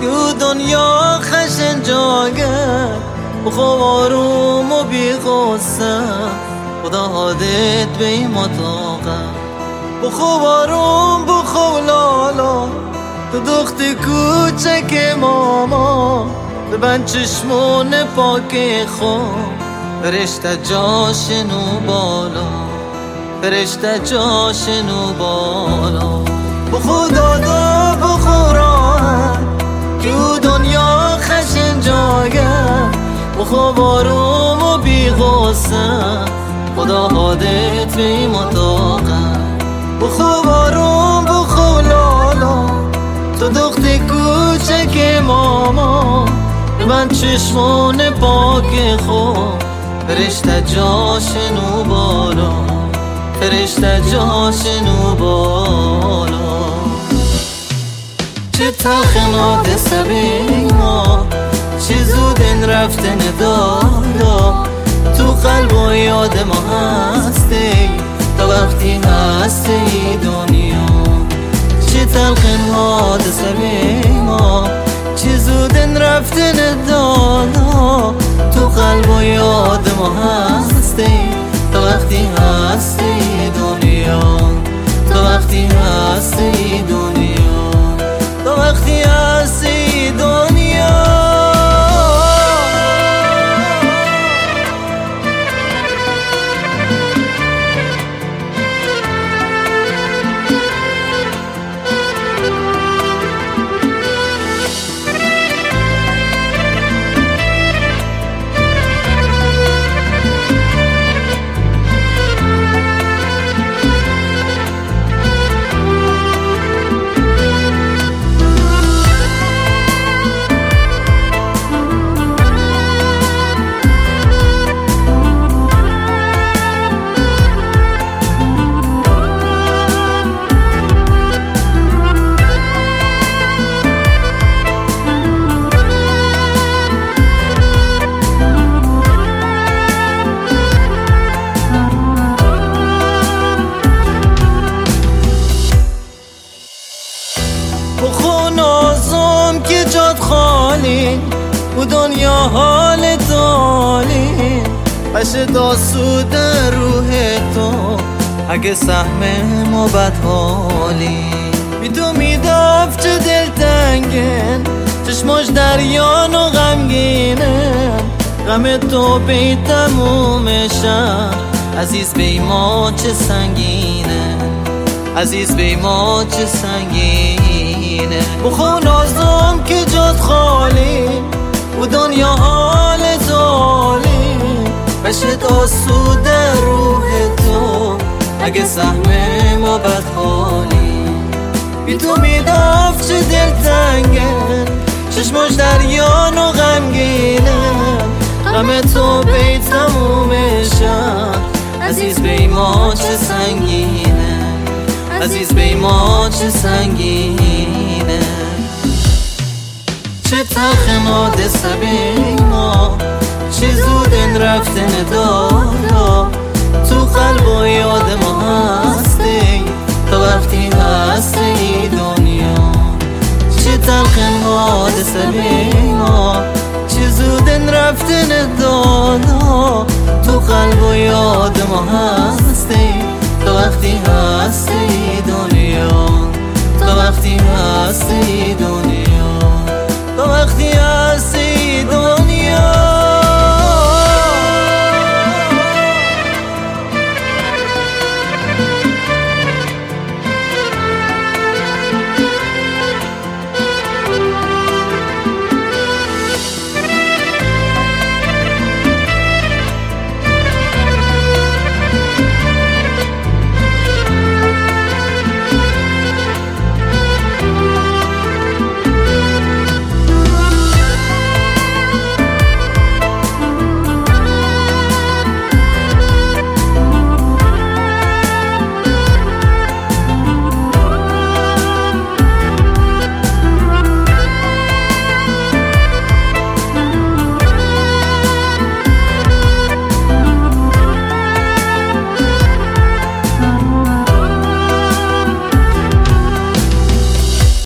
تو دنیا خشن جاگه بخواب آروم و بی غصه خدا حادت به این مطاقه بخواب آروم بخواب لالا تو دخت کوچک ماما ببند چشمون پاک خود فرشته جاشنو بالا فرشته جاشنو بالا بخو دادا بخو راحت تو دنیا خشن جاگه بخو آروم و بی غصه خدا حادت به این مطاقه بخو آروم بخو لالا تو دخت کوچک ماما ببند چشمون پاک خود فرشته جاشنو بالا فرشته جاشنو بالا چه تلخنات سبیل ما چه زود این رفتن دادا تو قلب و یاد ما هستی تا وقتی هستی دنیا چه تلخنات سبیل ما چه زود این رفتن دادا تو قلب و یاد ما هستی تا وقتی هستی دنیا تا وقتی هستی دنیا تا وقتی هستی دنیا بخو نازم که جاد خالی و دنیا حال تالی عشق آسود روح تو اگه سهم ما بدحالی بی تو میدف چه دل تنگن چشماش دریان و غمگینن غم تو بی تمومشن عزیز بی ما چه سنگینه عزیز بی ما چه سنگینه بخو نازم که جاد خالی و دنیا حال تالی بشت آسود روح تو اگه سهم ما بدحالی بی تو میدف چه دل تنگن چشماش دریان و غمگینه غم تو بی تمومشن عزیز بی ما چه سنگینه عزیز بی ما چه سنگینه چه تلخنات سبیل ما چه زود این رفتن دادا تو قلب و یاد ما هستی تا وقتی هستی دنیا چه تلخنات سبیل ما چه زود این رفتن دادا تو قلب و یاد ما هستی تا وقتی هستی دنیا تا وقتی هستی دنیا